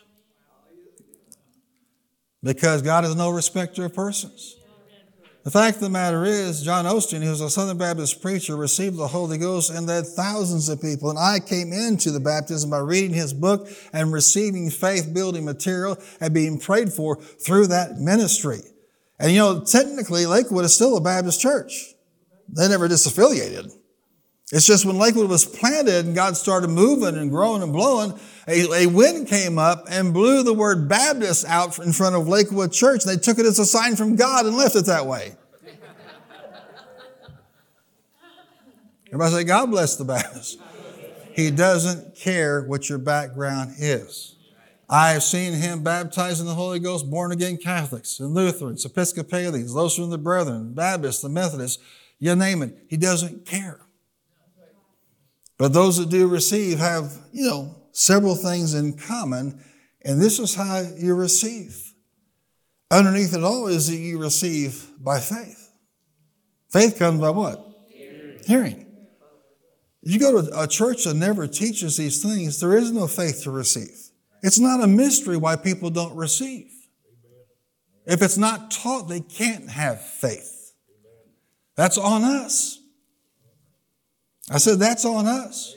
Because God is no respecter of persons. The fact of the matter is, John Osteen, who was a Southern Baptist preacher, received the Holy Ghost and led thousands of people. And I came into the baptism by reading his book and receiving faith-building material and being prayed for through that ministry. And you know, technically, Lakewood is still a Baptist church. They never disaffiliated. It's just when Lakewood was planted and God started moving and growing and blowing, a, a wind came up and blew the word Baptist out in front of Lakewood Church. They took it as a sign from God and left it that way. Everybody say, God bless the Baptist. He doesn't care what your background is. I have seen him baptized in the Holy Ghost, born-again Catholics and Lutherans, Episcopalians, those from the Brethren, Baptists, the Methodists, you name it. He doesn't care. But those that do receive have, you know, several things in common, and this is how you receive. Underneath it all is that you receive by faith. Faith comes by what? Hearing. Hearing. If you go to a church that never teaches these things, there is no faith to receive. It's not a mystery why people don't receive. If it's not taught, they can't have faith. That's on us. I said, that's on us.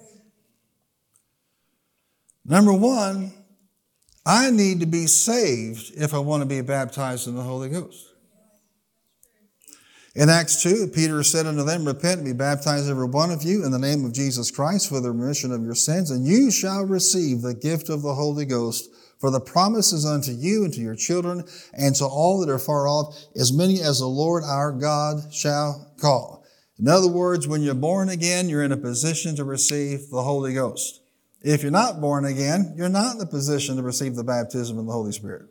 Number one, I need to be saved if I want to be baptized in the Holy Ghost. In Acts two, Peter said unto them, Repent and be baptized every one of you in the name of Jesus Christ for the remission of your sins, and you shall receive the gift of the Holy Ghost. For the promise is unto you and to your children and to all that are far off, as many as the Lord our God shall call. In other words, when you're born again, you're in a position to receive the Holy Ghost. If you're not born again, you're not in the position to receive the baptism of the Holy Spirit.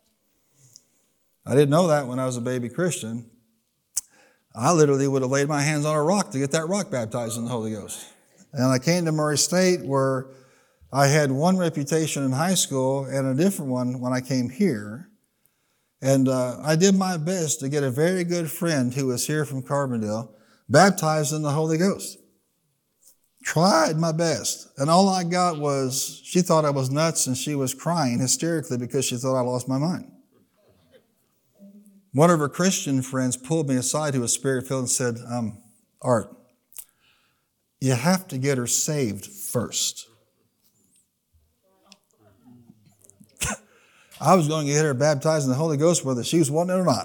I didn't know that when I was a baby Christian. I literally would have laid my hands on a rock to get that rock baptized in the Holy Ghost. And I came to Murray State, where I had one reputation in high school and a different one when I came here. And uh, I did my best to get a very good friend who was here from Carbondale baptized in the Holy Ghost. Tried my best. And all I got was, she thought I was nuts and she was crying hysterically because she thought I lost my mind. One of her Christian friends pulled me aside who was spirit-filled and said, um, Art, you have to get her saved first. I was going to get her baptized in the Holy Ghost whether she was wanting it or not.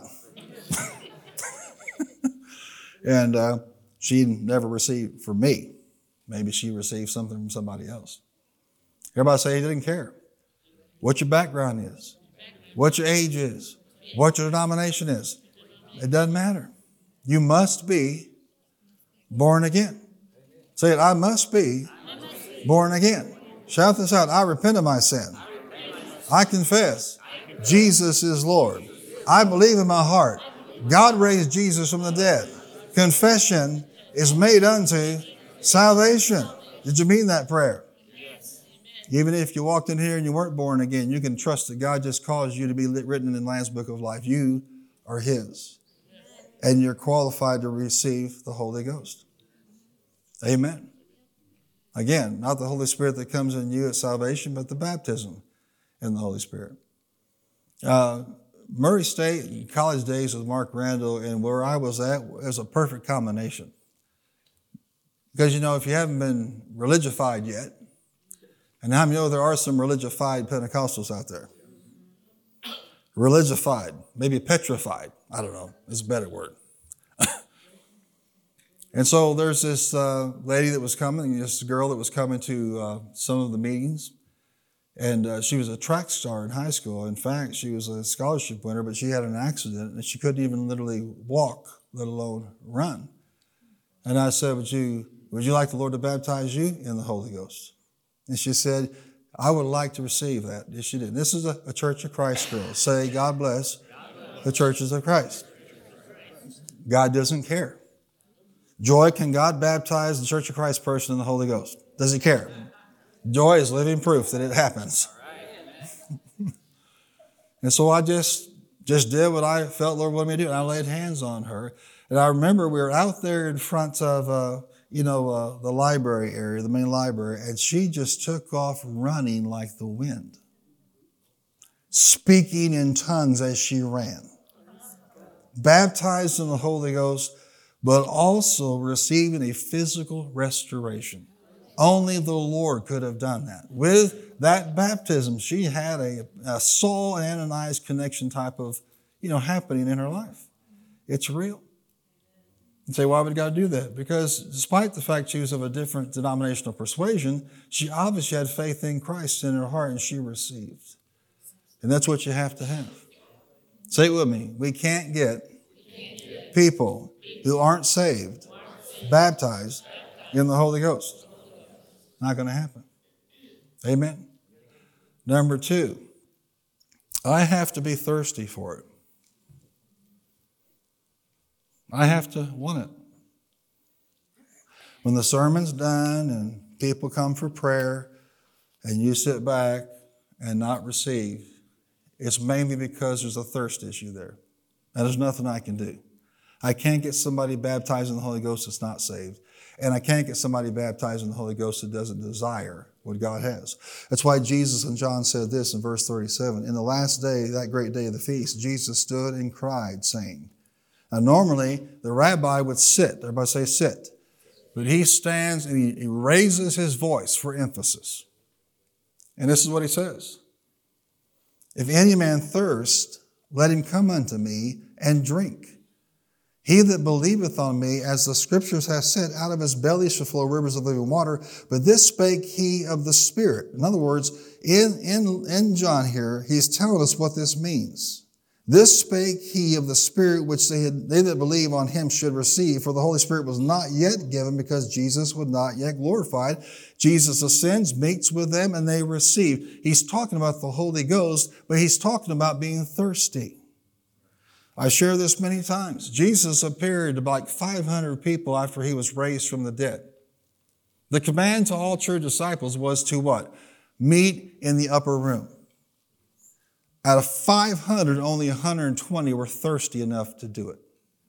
and uh, she never received from me. Maybe she received something from somebody else. Everybody say he didn't care what your background is, what your age is, what your denomination is. It doesn't matter. You must be born again. Say it, I must be born again. Shout this out. I repent of my sin. I confess Jesus is Lord. I believe in my heart God raised Jesus from the dead. Confession is made unto salvation. Did you mean that prayer? Even if you walked in here and you weren't born again, you can trust that God just caused you to be written in the Lamb's Book of Life. You are His. And you're qualified to receive the Holy Ghost. Amen. Again, not the Holy Spirit that comes in you at salvation, but the baptism in the Holy Spirit. Uh, Murray State, college days with Mark Randall, and where I was at was a perfect combination. Because, you know, if you haven't been religified yet, and how many know there are some religified Pentecostals out there? Religified, maybe petrified. I don't know. It's a better word. And so there's this uh, lady that was coming, this girl that was coming to uh, some of the meetings. And uh, she was a track star in high school. In fact, she was a scholarship winner, but she had an accident and she couldn't even literally walk, let alone run. And I said, would you, would you like the Lord to baptize you in the Holy Ghost? And she said, I would like to receive that. Yes, she did. This is a, a Church of Christ girl. Say, God bless the churches of Christ. God doesn't care. Joy, can God baptize the Church of Christ person in the Holy Ghost? Does He care? Joy is living proof that it happens. And so I just, just did what I felt the Lord wanted me to do. And I laid hands on her. And I remember we were out there in front of, uh, you know, uh, the library area, the main library, and she just took off running like the wind, speaking in tongues as she ran, baptized in the Holy Ghost, but also receiving a physical restoration. Only the Lord could have done that. With that baptism, she had a, a Saul and Ananias connection type of, you know, happening in her life. It's real. You say, why would God do that? Because despite the fact she was of a different denominational persuasion, she obviously had faith in Christ in her heart and she received. And that's what you have to have. Say it with me. We can't get people who aren't saved, baptized in the Holy Ghost. Not going to happen. Amen. Number two, I have to be thirsty for it. I have to want it. When the sermon's done and people come for prayer and you sit back and not receive, it's mainly because there's a thirst issue there. And there's nothing I can do. I can't get somebody baptized in the Holy Ghost that's not saved. And I can't get somebody baptized in the Holy Ghost that doesn't desire what God has. That's why Jesus and John said this in verse thirty-seven. In the last day, that great day of the feast, Jesus stood and cried, saying, now normally the rabbi would sit. Everybody say sit. But he stands and he, he raises his voice for emphasis. And this is what he says. If any man thirst, let him come unto me and drink. He that believeth on me, as the scriptures have said, out of his belly shall flow rivers of living water. But this spake he of the Spirit. In other words, in, in, in John here, he's telling us what this means. This spake he of the Spirit, which they, had, they that believe on him should receive. For the Holy Spirit was not yet given, because Jesus was not yet glorified. Jesus ascends, meets with them, and they receive. He's talking about the Holy Ghost, but he's talking about being thirsty. I share this many times. Jesus appeared to like five hundred people after he was raised from the dead. The command to all true disciples was to what? Meet in the upper room. Out of five hundred, only one hundred twenty were thirsty enough to do it.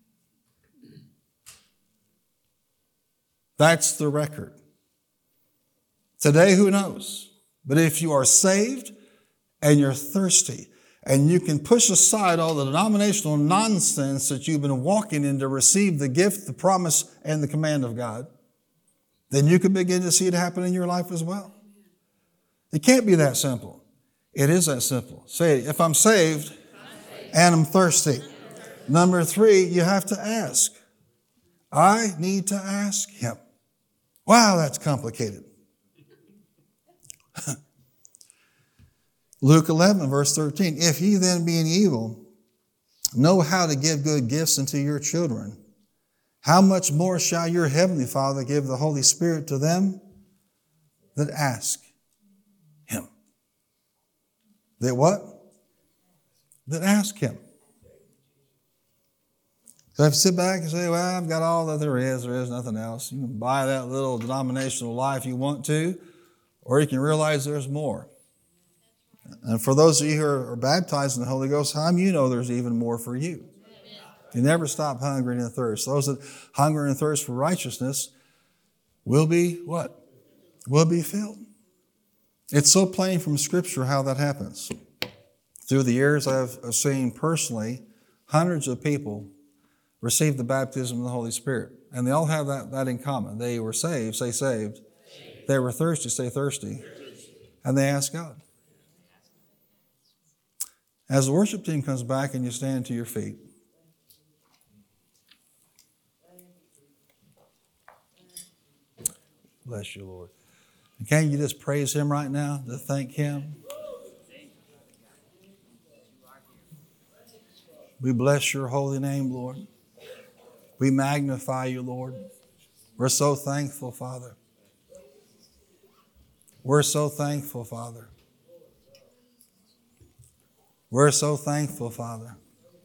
That's the record. Today, who knows? But if you are saved and you're thirsty, and you can push aside all the denominational nonsense that you've been walking in to receive the gift, the promise, and the command of God, then you can begin to see it happen in your life as well. It can't be that simple. It is that simple. Say, if I'm saved and I'm thirsty. Number three, you have to ask. I need to ask him. Wow, that's complicated. Luke eleven, verse thirteen, if ye then being evil know how to give good gifts unto your children, how much more shall your heavenly Father give the Holy Spirit to them that ask him? That what? That ask him. So if you sit back and say, well, I've got all that there is, there is nothing else. You can buy that little denominational life you want to, or you can realize there's more. And for those of you who are baptized in the Holy Ghost, how do you know there's even more for you? You never stop hungering and thirst. Those that hunger and thirst for righteousness will be what? Will be filled. It's so plain from Scripture how that happens. Through the years, I've seen personally hundreds of people receive the baptism of the Holy Spirit. And they all have that, that in common. They were saved, say saved. They were thirsty, say thirsty. And they asked God. As the worship team comes back and you stand to your feet, bless you, Lord. And can't you just praise him right now to thank him? We bless your holy name, Lord. We magnify you, Lord. We're so thankful, Father. We're so thankful, Father. We're so thankful, Father.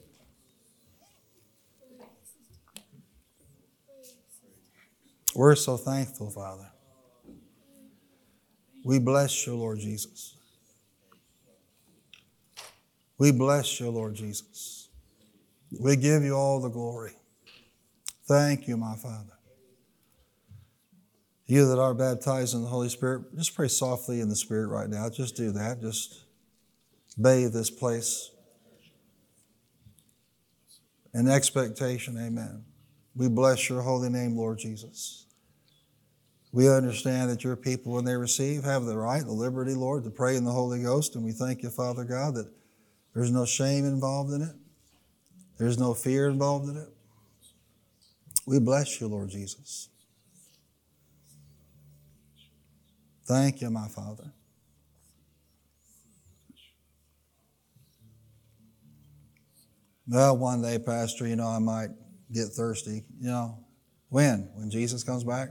We're so thankful, Father. We bless you, Lord Jesus. We bless you, Lord Jesus. We give you all the glory. Thank you, my Father. You that are baptized in the Holy Spirit, just pray softly in the Spirit right now. Just do that. Just bathe this place in expectation. Amen. We bless your holy name, Lord Jesus. We understand that your people, when they receive, have the right, the liberty, Lord, to pray in the Holy Ghost. And we thank you, Father God, that there's no shame involved in it. There's no fear involved in it. We bless you, Lord Jesus. Thank you, my Father. Well, one day, Pastor, you know, I might get thirsty. You know, when? When Jesus comes back?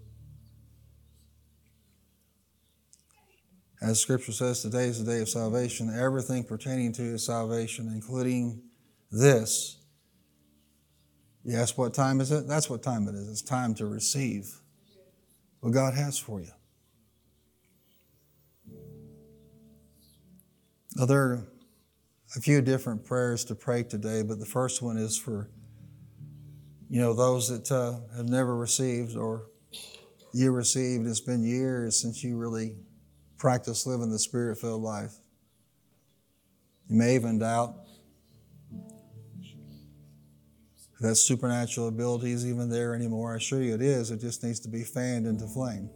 As Scripture says, today is the day of salvation. Everything pertaining to salvation, including this. Yes, what time is it? That's what time it is. It's time to receive what God has for you. Now, there are a few different prayers to pray today, but the first one is for, you know, those that uh, have never received or you received. It's been years since you really practiced living the Spirit-filled life. You may even doubt that supernatural ability is even there anymore. I assure you it is. It just needs to be fanned into flame.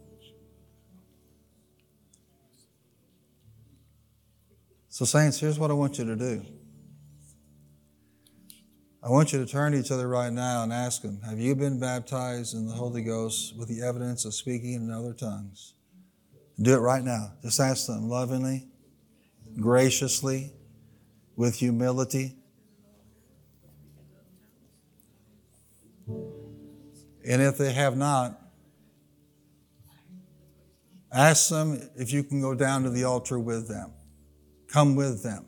So, saints, here's what I want you to do. I want you to turn to each other right now and ask them, have you been baptized in the Holy Ghost with the evidence of speaking in other tongues? Do it right now. Just ask them lovingly, graciously, with humility. And if they have not, ask them if you can go down to the altar with them. Come with them.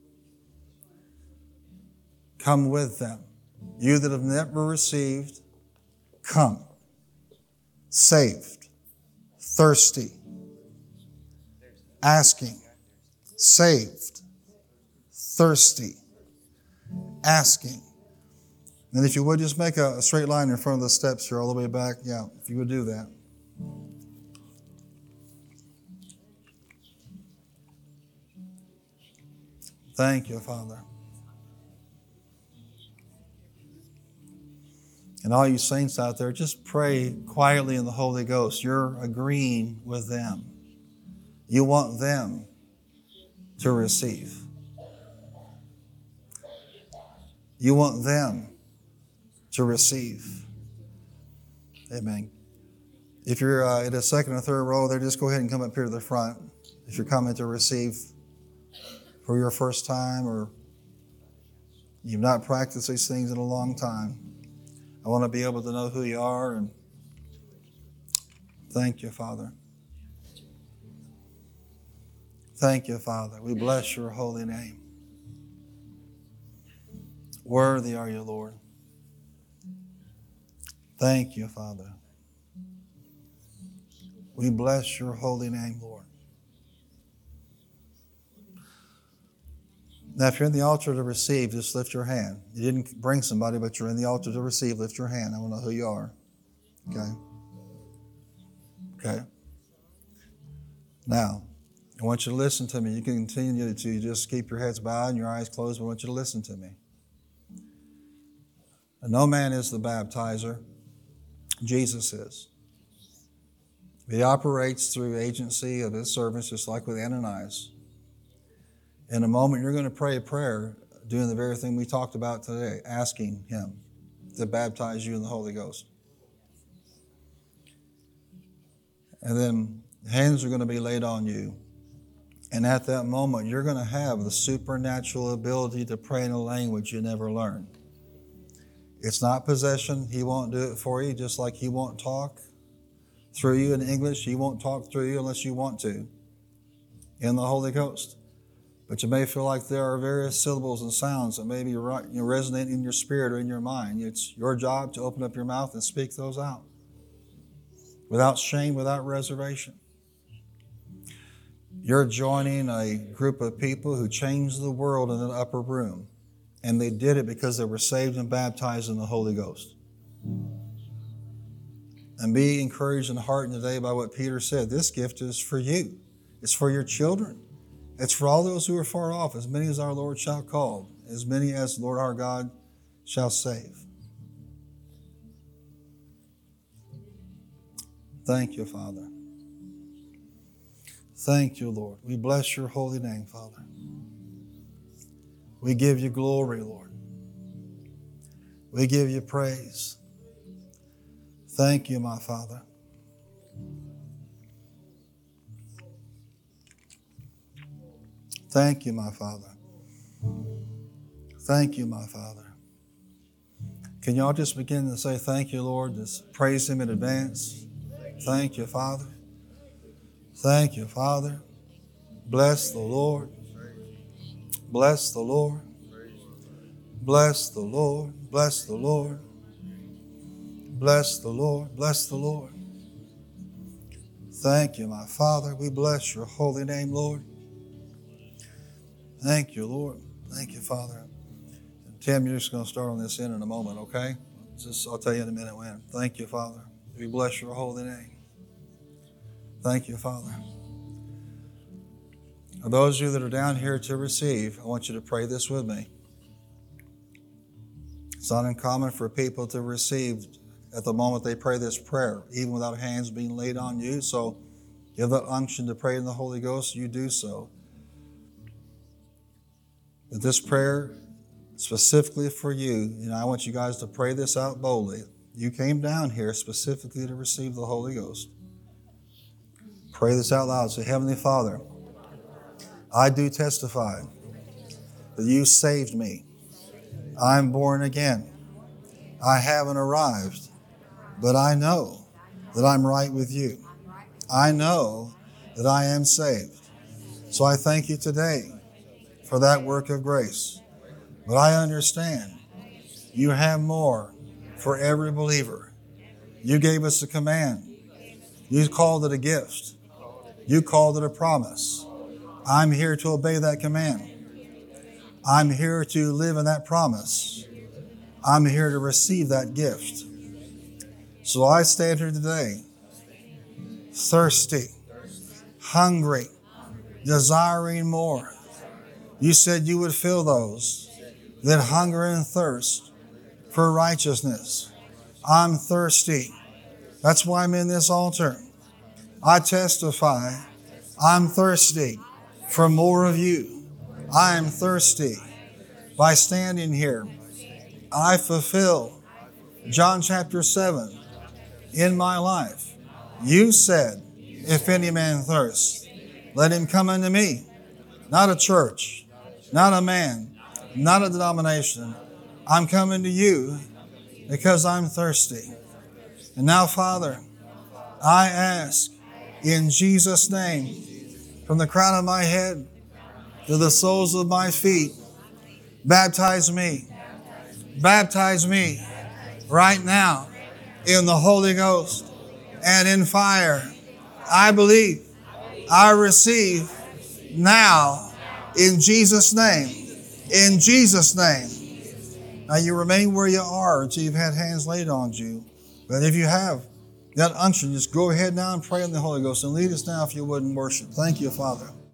Come with them. You that have never received, come. Saved, thirsty, asking, saved, thirsty, asking. And if you would just make a, a straight line in front of the steps here all the way back. Yeah, if you would do that. Thank you, Father. And all you saints out there, just pray quietly in the Holy Ghost. You're agreeing with them. You want them to receive. You want them to receive. Amen. If you're uh, in a second or third row there, just go ahead and come up here to the front. If you're coming to receive for your first time or you've not practiced these things in a long time, I want to be able to know who you are, and thank you, Father. Thank you, Father. We bless your holy name. Worthy are you, Lord. Thank you, Father. We bless your holy name, Lord. Now, if you're in the altar to receive, just lift your hand. You didn't bring somebody, but you're in the altar to receive. Lift your hand. I want to know who you are. Okay? Okay? Now, I want you to listen to me. You can continue to just keep your heads bowed and your eyes closed, but I want you to listen to me. And no man is the baptizer. Jesus is. He operates through agency of his servants, just like with Ananias. In a moment, you're going to pray a prayer doing the very thing we talked about today, asking him to baptize you in the Holy Ghost. And then hands are going to be laid on you. And at that moment, you're going to have the supernatural ability to pray in a language you never learned. It's not possession. He won't do it for you, just like he won't talk through you in English. He won't talk through you unless you want to in the Holy Ghost. But you may feel like there are various syllables and sounds that may be right, you know, resonate in your spirit or in your mind. It's your job to open up your mouth and speak those out without shame, without reservation. You're joining a group of people who changed the world in an upper room, and they did it because they were saved and baptized in the Holy Ghost. And be encouraged and heartened today by what Peter said. This gift is for you. It's for your children. It's for all those who are far off, as many as our Lord shall call, as many as the Lord our God shall save. Thank you, Father. Thank you, Lord. We bless your holy name, Father. We give you glory, Lord. We give you praise. Thank you, my Father. Thank you, my Father. Thank you, my Father. Can y'all just begin to say thank you, Lord? Just praise him in advance. Thank you, Father. Thank you, Father. Bless the Lord. Bless the Lord. Bless the Lord. Bless the Lord. Bless the Lord. Bless the Lord. Thank you, my Father. We bless your holy name, Lord. Thank you, Lord. Thank you, Father. And Tim, you're just going to start on this in in a moment, okay? Just, I'll tell you in a minute when. Thank you, Father. We bless your holy name. Thank you, Father. For those of you that are down here to receive, I want you to pray this with me. It's not uncommon for people to receive at the moment they pray this prayer, even without hands being laid on you. So you have that unction to pray in the Holy Ghost, you do so. But this prayer specifically for you. You know, I want you guys to pray this out boldly. You came down here specifically to receive the Holy Ghost. Pray this out loud. Say, Heavenly Father, I do testify that you saved me. I'm born again. I haven't arrived, but I know that I'm right with you. I know that I am saved. So I thank you today for that work of grace. But I understand you have more for every believer. You gave us a command. You called it a gift. You called it a promise. I'm here to obey that command. I'm here to live in that promise. I'm here to receive that gift. So I stand here today, thirsty, hungry, desiring more. You said you would fill those that hunger and thirst for righteousness. I'm thirsty. That's why I'm in this altar. I testify, I'm thirsty for more of you. I am thirsty. By standing here, I fulfill John chapter seven in my life. You said, if any man thirst, let him come unto me. Not a church, not a man, not a denomination. I'm coming to you because I'm thirsty. And now, Father, I ask in Jesus' name, from the crown of my head to the soles of my feet, baptize me. Baptize me right now in the Holy Ghost and in fire. I believe, I receive now in Jesus' name. In Jesus' name. Now you remain where you are until you've had hands laid on you. But if you have that unction, just go ahead now and pray in the Holy Ghost and lead us now if you would in worship. Thank you, Father.